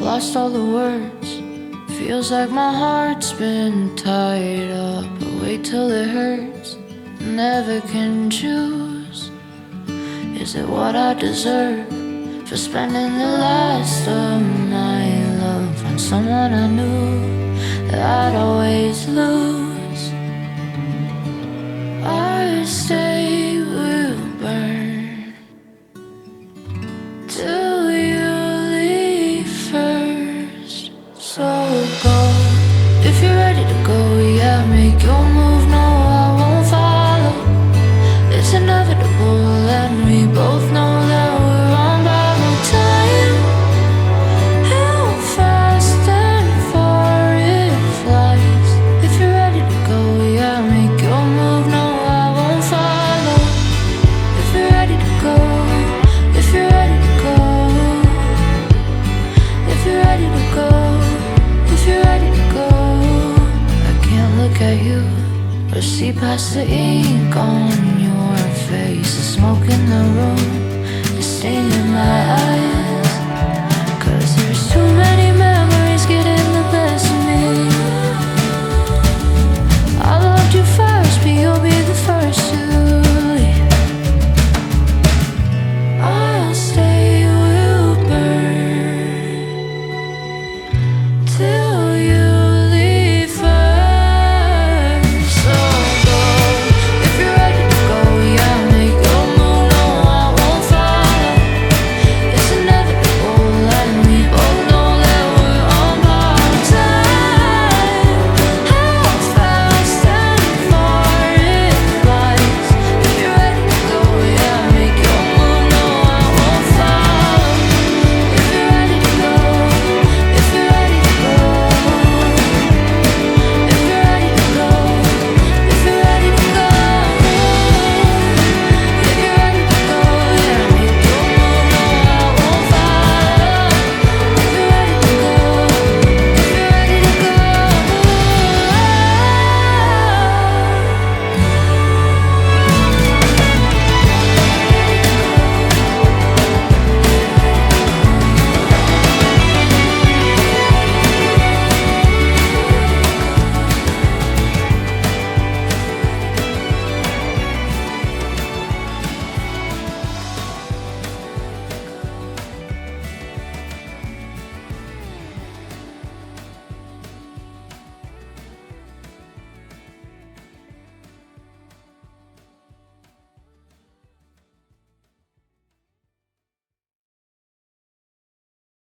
lost all the words. Feels like my heart's been tied up. But wait till it hurts. Never can choose. Is it what I deserve for spending the last of my love on someone I knew that I'd always lose? Our stay will burn till you leave first. So go, if you're ready to go, yeah, make your move. No, I won't follow. It's inevitable, and we both know that we're on borrowed time. How fast and far it flies. If you're ready to go, yeah, make your move. No, I won't follow. If you're ready to go, if you're ready to go, if you're ready to go, if you're ready to go. I can't look at you or see past the ink on your face. The smoke in the room is staining my eyes. 'Cause there's too many memories getting the best of me. I loved you first, but you'll be the first to